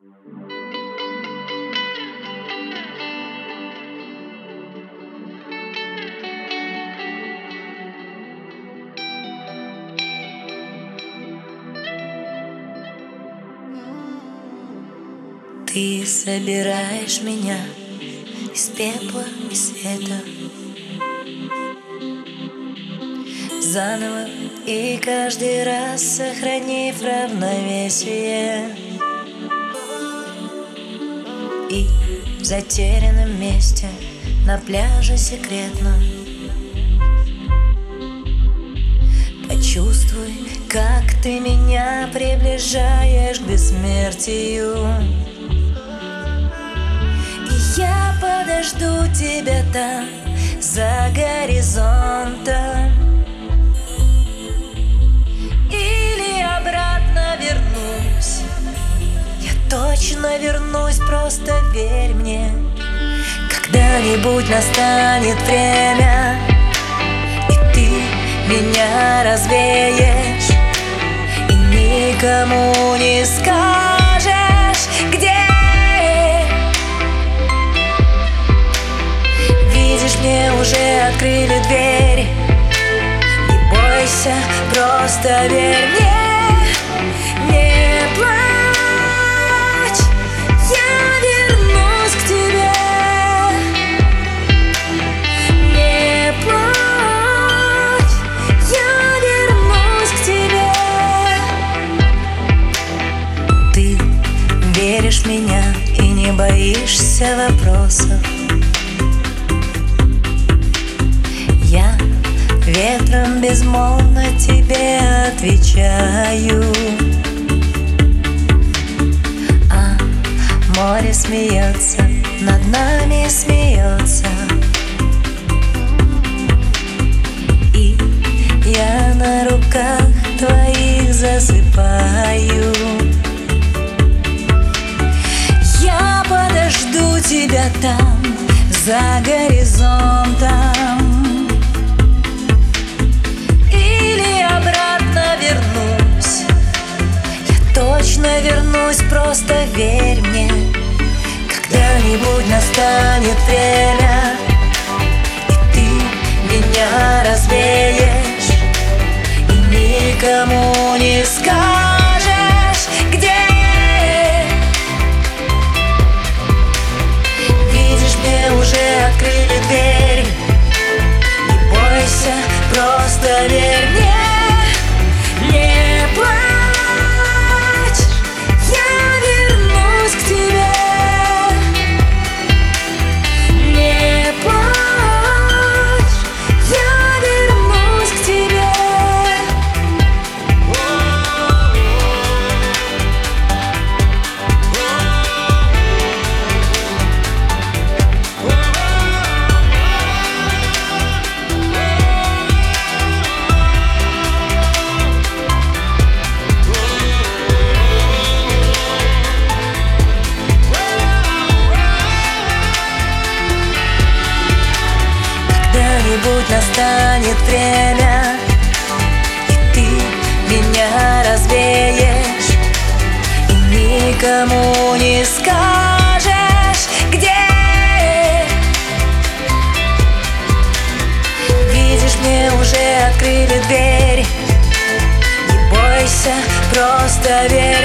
Ты собираешь меня из пепла и света заново, и каждый раз сохранив равновесие. И в затерянном месте на пляже секретном почувствуй, как ты меня приближаешь к бессмертию. И я подожду тебя там, за горизонтом, или обратно вернусь. Я точно вернусь, просто верь мне. Когда-нибудь настанет время, и ты меня развеешь, и никому не скажешь, где. Видишь, мне уже открыли дверь. Не бойся, просто верь мне. Не плачь, я вернусь к тебе. Не плачь, я вернусь к тебе. Ты веришь в меня и не боишься вопросов. Я ветром безмолвно тебе отвечаю, а море смеется, над нами смеется. И я на руках твоих засыпаю. Я подожду тебя там, за горизонтом, точно вернусь, просто верь мне. Когда-нибудь настанет время, и ты меня развеешь, и никому не скажешь, где. Видишь, мне уже открыли дверь. Не бойся, просто верь мне. Не плачь, когда-нибудь настанет время, и ты меня развеешь, и никому не скажешь, где. Видишь, мне уже открыли дверь. Не бойся, просто верь.